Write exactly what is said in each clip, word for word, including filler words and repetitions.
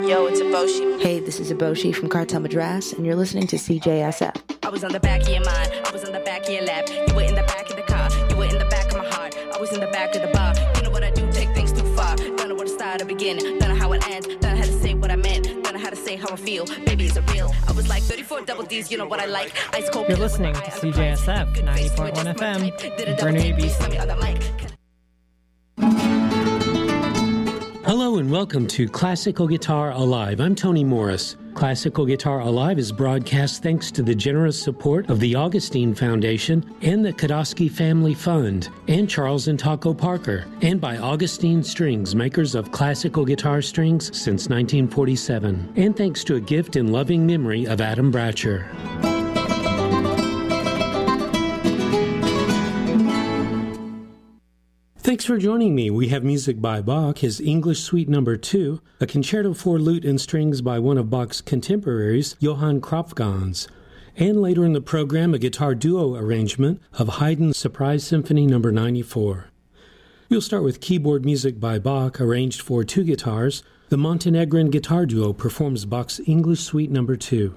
Yo, it's Eboshi. Hey, this is Eboshi from Cartel Madras, and you're listening to C J S F. I was on the back of your mind, I was on the back of your lap. You were in the back of the car, you were in the back of my heart. I was in the back of the bar. You know what I do, take things too far. Don't know where to start or begin, don't know how it ends. Don't know how to say what I meant, don't know how to say how I feel. Baby, is it real? I was like thirty-four double D's, you know what I like. Ice cold. You're listening to C J S F ninety point one F M, Burnaby, B C. Hello and welcome to Classical Guitar Alive. I'm Tony Morris. Classical Guitar Alive is broadcast thanks to the generous support of the Augustine Foundation and the Kodosky Family Fund and Charles and Taco Parker, and by Augustine Strings, makers of classical guitar strings since nineteen forty-seven, and thanks to a gift in loving memory of Adam Bratcher. Thanks for joining me. We have music by Bach, his English Suite Number two, a concerto for lute and strings by one of Bach's contemporaries, Johann Kropfgans, and later in the program, a guitar duo arrangement of Haydn's Surprise Symphony Number ninety-four. We'll start with keyboard music by Bach, arranged for two guitars. The Montenegrin guitar duo performs Bach's English Suite Number two.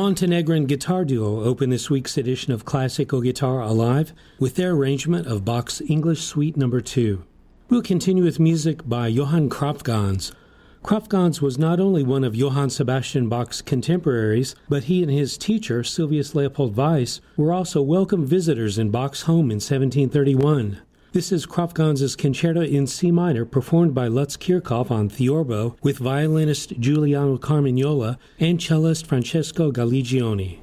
Montenegrin guitar duo opened this week's edition of Classical Guitar Alive with their arrangement of Bach's English Suite Number two. We'll continue with music by Johann Kropfgans. Kropfgans was not only one of Johann Sebastian Bach's contemporaries, but he and his teacher, Sylvius Leopold Weiss, were also welcome visitors in Bach's home in seventeen thirty-one. This is Kropfgans' Concerto in C minor, performed by Lutz Kirchhoff on theorbo with violinist Giuliano Carmignola and cellist Francesco Galligioni.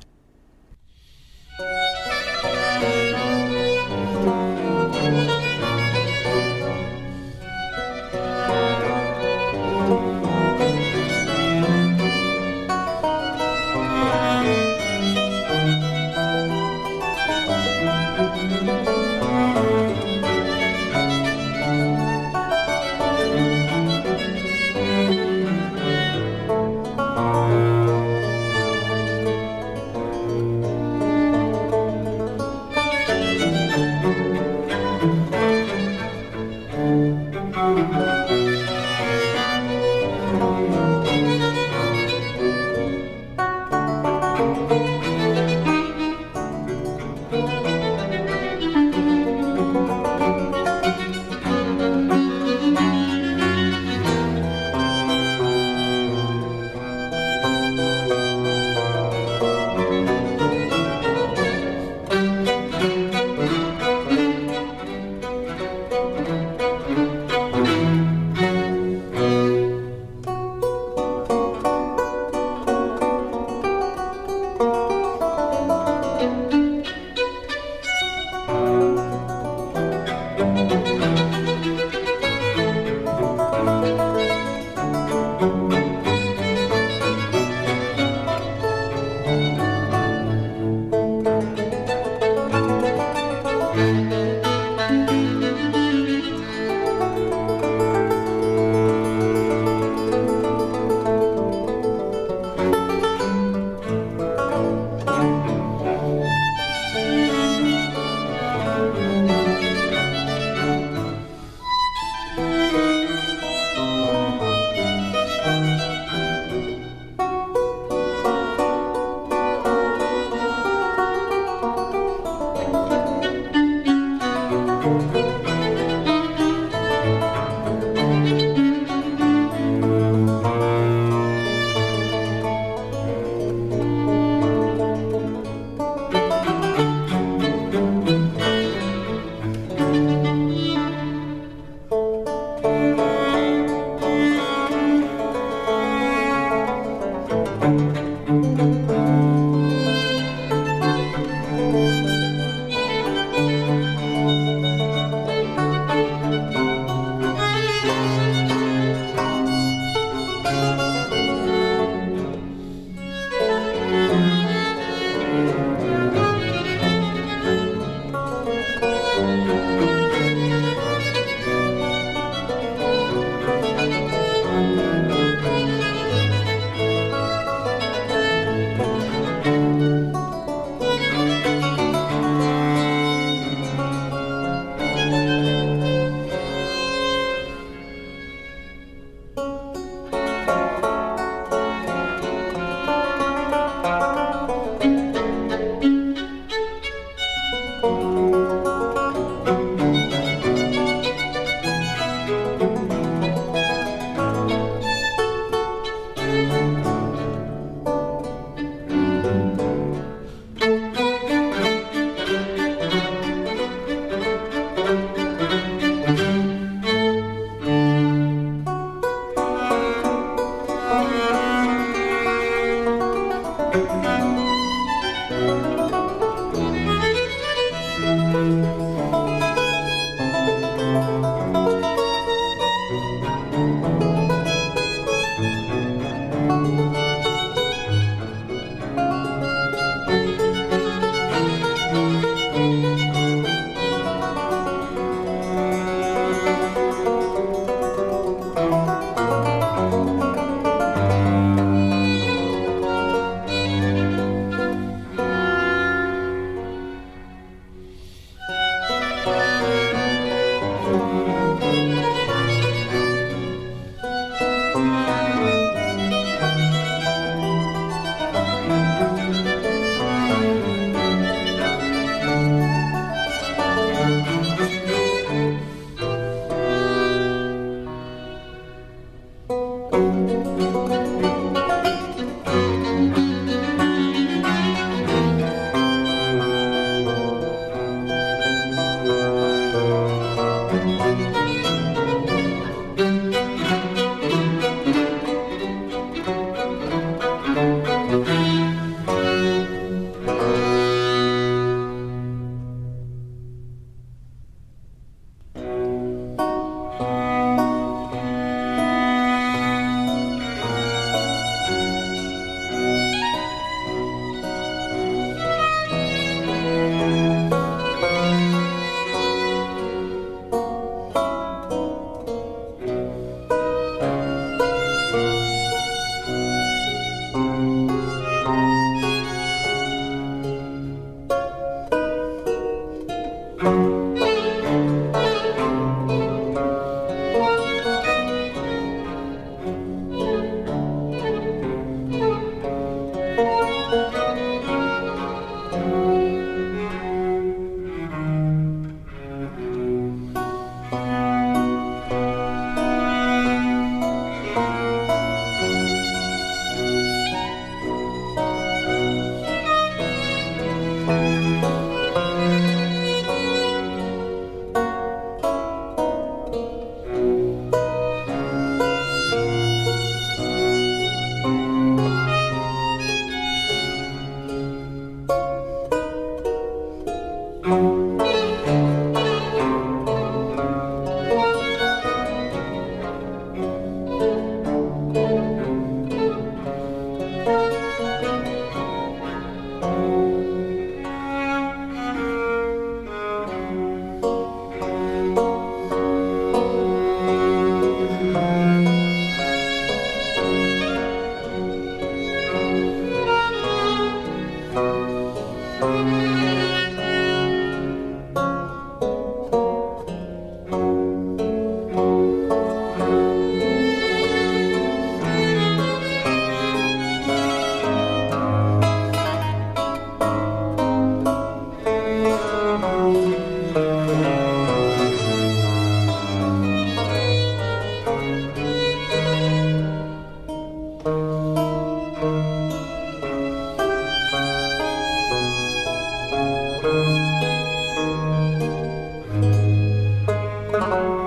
Thank you.